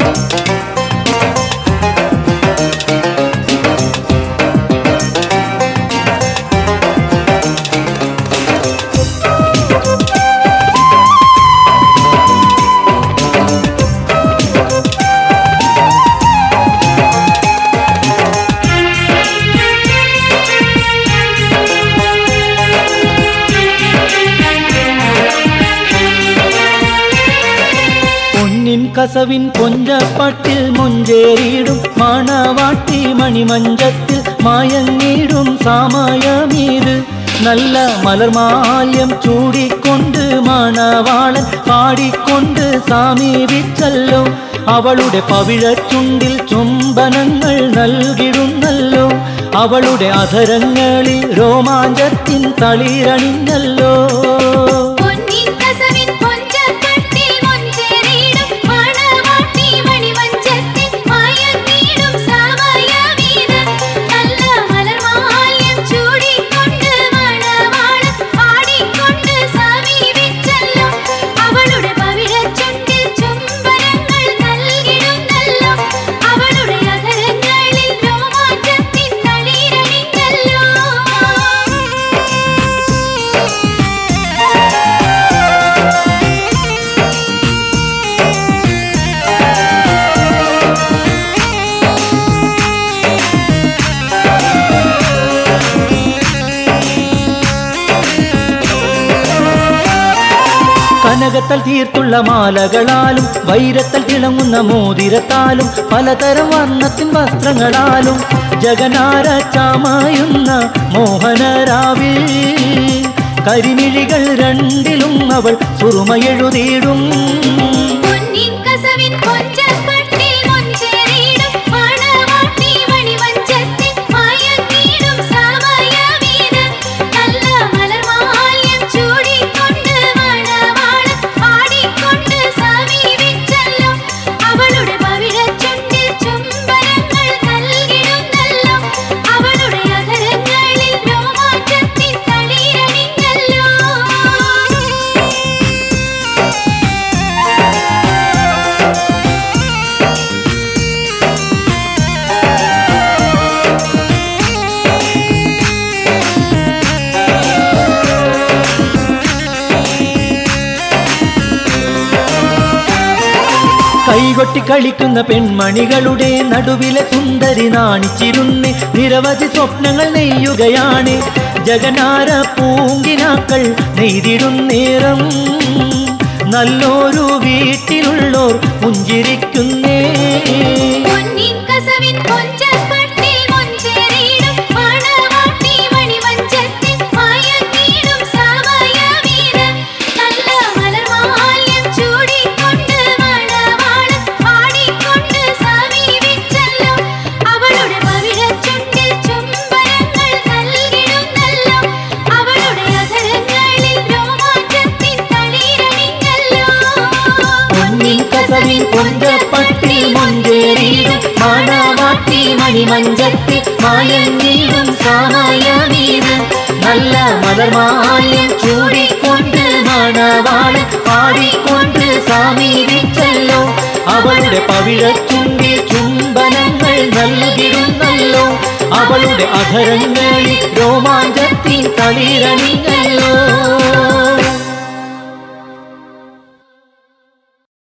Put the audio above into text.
കസവിൻ കൊഞ്ചപ്പട്ടിൽ മൊഞ്ചേറിയിടും മണവാട്ടി മണിമഞ്ചത്തിൽ മായങ്ങിടും സമയമീത് നല്ല മലർമാല്യം ചൂടിക്കൊണ്ട് മണവാളൻ പാടിക്കൊണ്ട് സമീപിച്ചല്ലോ അവളുടെ പവിഴച്ചുണ്ടിൽ ചുംബനങ്ങൾ നൽകിടുന്നല്ലോ അവളുടെ അധരങ്ങളിൽ രോമാഞ്ചത്തിൻ തളിരണിഞ്ഞല്ലോ കനകത്താൽ തീർത്തുള്ള മാലകളാലും വൈരത്താൽ തിളങ്ങുന്ന മോതിരത്താലും പലതരം വർണ്ണത്തിൻ വസ്ത്രങ്ങളാലും ജഗനാര ചാമയുന്ന മോഹനരാവിൽ കരിമിഴികൾ രണ്ടിലും അവൾ സുറുമയെഴുതിയിടും കൈകൊട്ടി കളിക്കുന്ന പെൺമണികളുടെ നടുവിലെ സുന്ദരി നാണിച്ചിരുന്ന് നിരവധി സ്വപ്നങ്ങൾ നെയ്യുകയാണ് ജഗനാര പൂങ്കിനാക്കൾ നെയ്തിടുന്നേരം നല്ലൊരു വീട്ടിലുള്ളോർ പുഞ്ചിരിക്കുന്നേ കൊഞ്ചപ്പട്ടി മൊഞ്ചേറിയിടും മണവാട്ടി മണിമഞ്ചത്തി മായങ്ങിടും സമയമീത് നല്ല മലർമാല്യം ചൂടിക്കൊണ്ട് മണവാളൻ പാടിക്കൊണ്ട് സമീപിച്ചല്ലോ അവളുടെ പവിഴച്ചുണ്ടിൽ ചുംബനങ്ങൾ നൽകിടുന്നല്ലോ അവളുടെ അധരങ്ങളിൽ രോമാഞ്ചത്തിൻ തളിരണിഞ്ഞല്ലോ